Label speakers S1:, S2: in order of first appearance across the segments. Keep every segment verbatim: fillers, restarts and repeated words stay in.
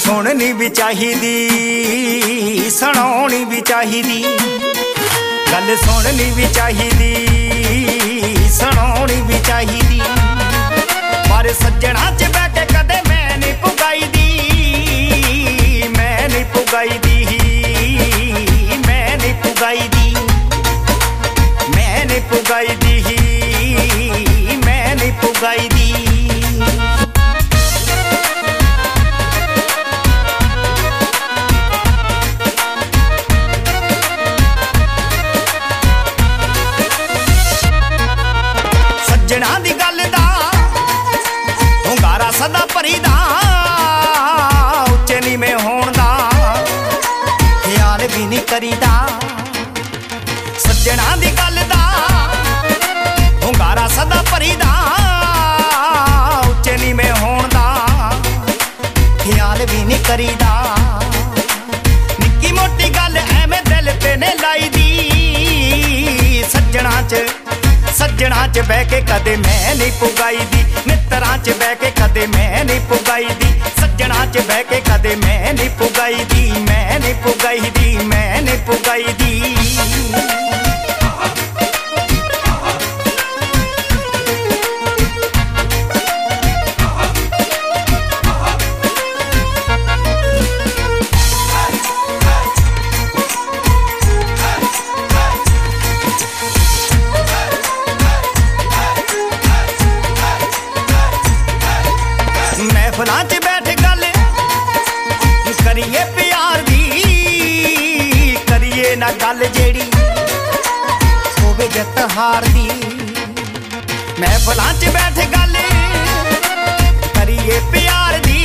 S1: सुननी भी चाहिदी सुनाउणी भी चाहिदी, गल सुननी भी चाहिदी सुनाउणी भी चाहिदी। पर सज्जणा च बैठ के कदे मैं नहीं पुगाई दी, मैं नहीं पुगाई दी, मैं नहीं पुगाई दी, मैं नहीं पुगाई दी, मैं नहीं पुगाई दी। सज्जणा दी गल दा हुंगारा सदा भरीदा, उच्चे नीवें होण दा ख्याल भी नहीं करीदा। सज्जणा दी गल दा हुंगारा सदा भरीदा, उच्चे नीवें होण दा ख्याल भी नहीं करीदा। निक्की मोटी गल एवें दिल ते ने लाई दी, सज्जणा च सज्जणा च बह के कदे मैं नहीं पुगाई दी, मित्तरां च बह के कदे मैं नहीं पुगाई दी। सज्जणा च बह के कदे मैं नहीं पुगाई दी, मैं नहीं पुगाई दी, मैं नहीं पुगाई दी। महफिलां च बैठ गल करिए प्यार दी, करिए ना गल जेड़ी होवे जित हार दी। महफिलां च बैठ गल करिए प्यार दी,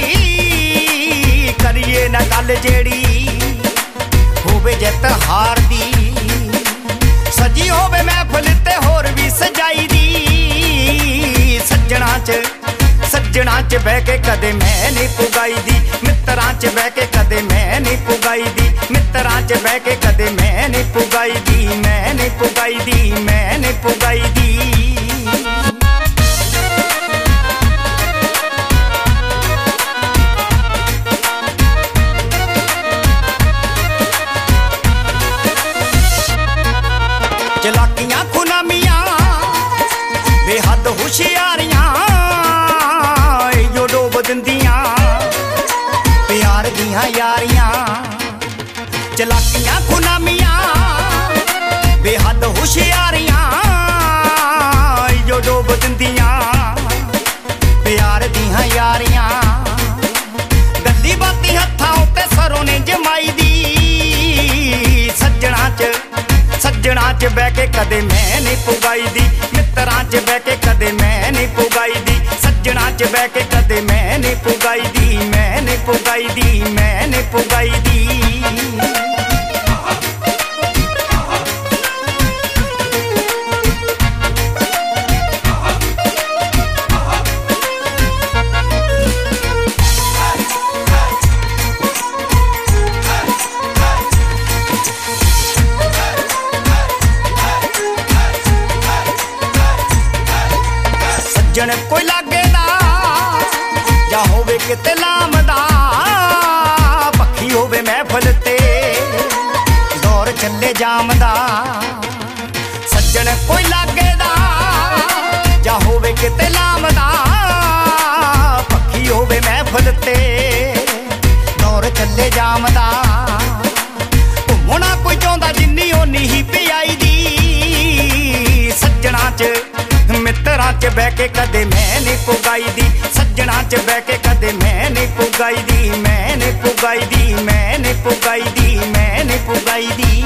S1: करिए ना गल जेड़ी होवे जित हार दी। सजी होवे महफिल ते होर भी सजाई दी, सज्जणा च सज्जणा च बह के कदे मैं नहीं पुगाई दी, मित्तरां च बह के कदे मैं नहीं पुगाई दी। मित्तरां च बह के कदे मैं नहीं पुगाई दी, मैं नहीं पुगाई दी, मैं नहीं पुगाई दी। चलाकियां खुनामियां बेहद होशियारियां प्यार दियां यारियां। चलाकियां खुनामियां बेहद होशियारियां जो डोब दिंदियां प्यार दियां यारियां। गल्ली बाती हत्थां उत्ते सरों ने जमाई दी, सज्जणा च सज्जणा च बह के कदे मैं नहीं पुगाई दी, मित्तरां च बह के कदे मैं नहीं पुगाई दी। सज्जणा च बह के कदे मैं नहीं पुगाई दी, मैं नहीं पुगाई दी, मैं नहीं पुगाई दी। सज्जण कोई लागे दा जा होवे किते लामदा, पक्खी होवे महफिल ते दौर चले जामदा। सज्जण कोई लागे दा जा होवे किते लामदा, पक्खी होवे महफिल ते दौर चले जामदा। घूमना कोई चाहुंदा जिन्नी ओनी ही पियाई दी, सज्जणा च मित्तरां च बह के कदे मैं नहीं पुगाई दी। सज्जणा च बह के कदे मैं नहीं पुगाई दी, मैं नहीं पुगाई दी, मैं नहीं पुगाई दी, मैं नहीं पुगाई दी।